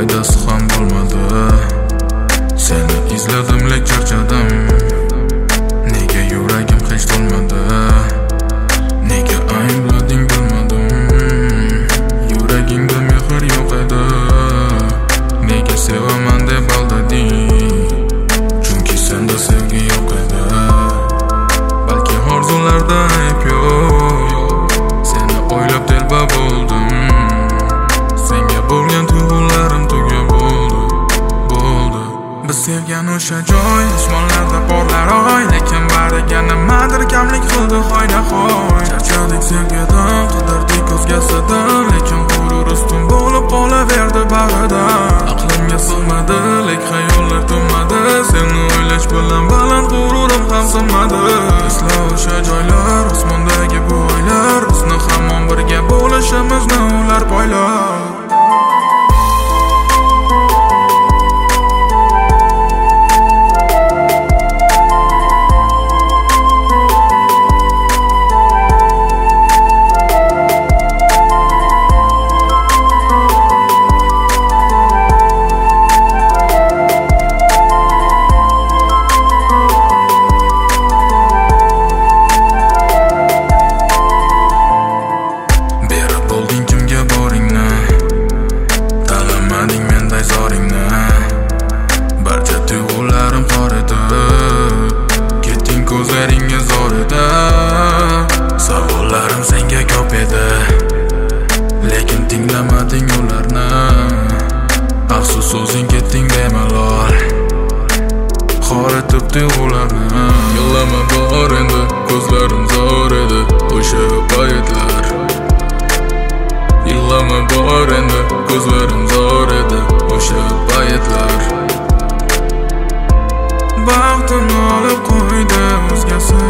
foydasi ham bo'lmadi. Seni izladim lek charchadim. Nega yuragim hech to'lmadi? Nega ayblading bilmadim. Yuragingda mehr yo'q edi. Nega sevaman deb aldading? Chunki senda sevgi yo'q edi. Balki orzularda ayb yo'q. Seni o'ylab telba bo'ldim. Senga bo'lgan tuyg'ularim tugab bo'ldi. Biz sevgan o'sha joy osmonlarda porlar oy, lekin bariga nimadir kamlik qildi hoynahoy. Charchadik sevgidan, qidirdik o'zgasidan, lekin g'urur ustun bo'lib qolaverdi bag'rida. Aqlimga sig'madi, lek xayollar to'madi. Seni o'ylash bilan baland g'ururim ham sinmadi. Esla o'sha joylar, osmondagi bu oylar, bizni hamon birga bo'lishimizni ular poylab. Barcha tuyg'ularim qor edi. Ketding ko'zlaringga zor edi. Savollarim senga ko'p edi, lekin tinglamading ularni. Afsus o'zing ketding bemalol, qor etib tuyg'ularni. Yig'lama bor endi, ko'zlarim zor edi o'sha paytlar. Yig'lama bor endi, ko'zlarim zor edi o'sha paytlar. Baxtimni olib qo'ydi o'zgasi.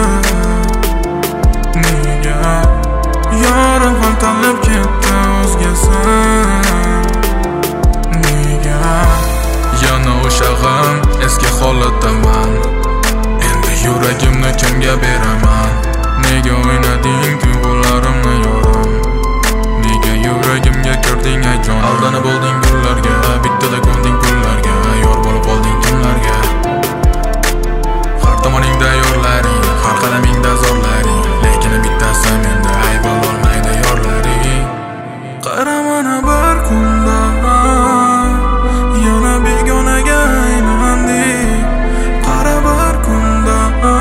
Nega yorim ham tanlab ketdi o'zgasi? Nega yana o'sha g'am eski holatdaman. Endi yuragimni kimga beraman? Nega o'ynading tuyg'ularimni yorim? Nega yuragimga kirding ay jon? Aldanib olding gullarga, bittada ko'nding pullarga. Yor bo'lib olding kimlarga? Har tomoningda yorlaring, har qadamingda zorlaring, lekin bittasi menda ayb olmaydi yorlaring. Qara mana bir kunda yana begonaga aylandik. Qara bir kunda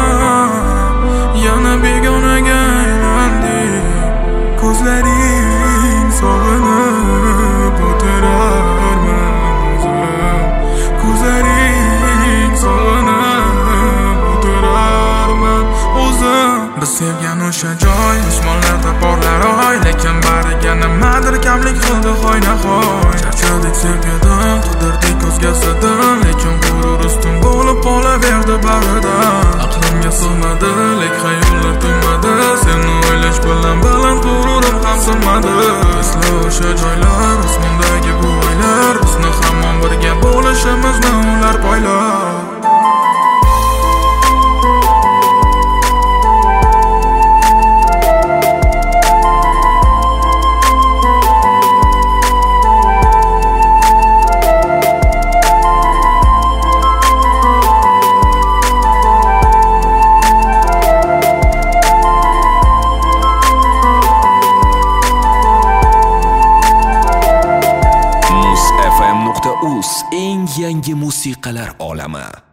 yana begonaga aylandik. Ko'zlaring sog'inib o'tirarman o'zim. Ko'zlaring sog'inib o'tirarman o'zim. Biz sevgan o'sha joy osmonlarda porlar oy, lekin bariga nimadir kamlik qildi hoynahoy. Charchadik sevgidan, qidirdik o'zgasidan, lekin g'urur ustun bo'lib qolaverdi bag'rida. Aqlimga sig'madi, lek xayollar to'madi. Seni o'ylash bilan baland g'ururim ham sinmadi. Esla o'sha joylar, osmondagi bu oylar, bizni hamon birga bo'lishimizni ular poylab. Eng yangi musiqalar olami.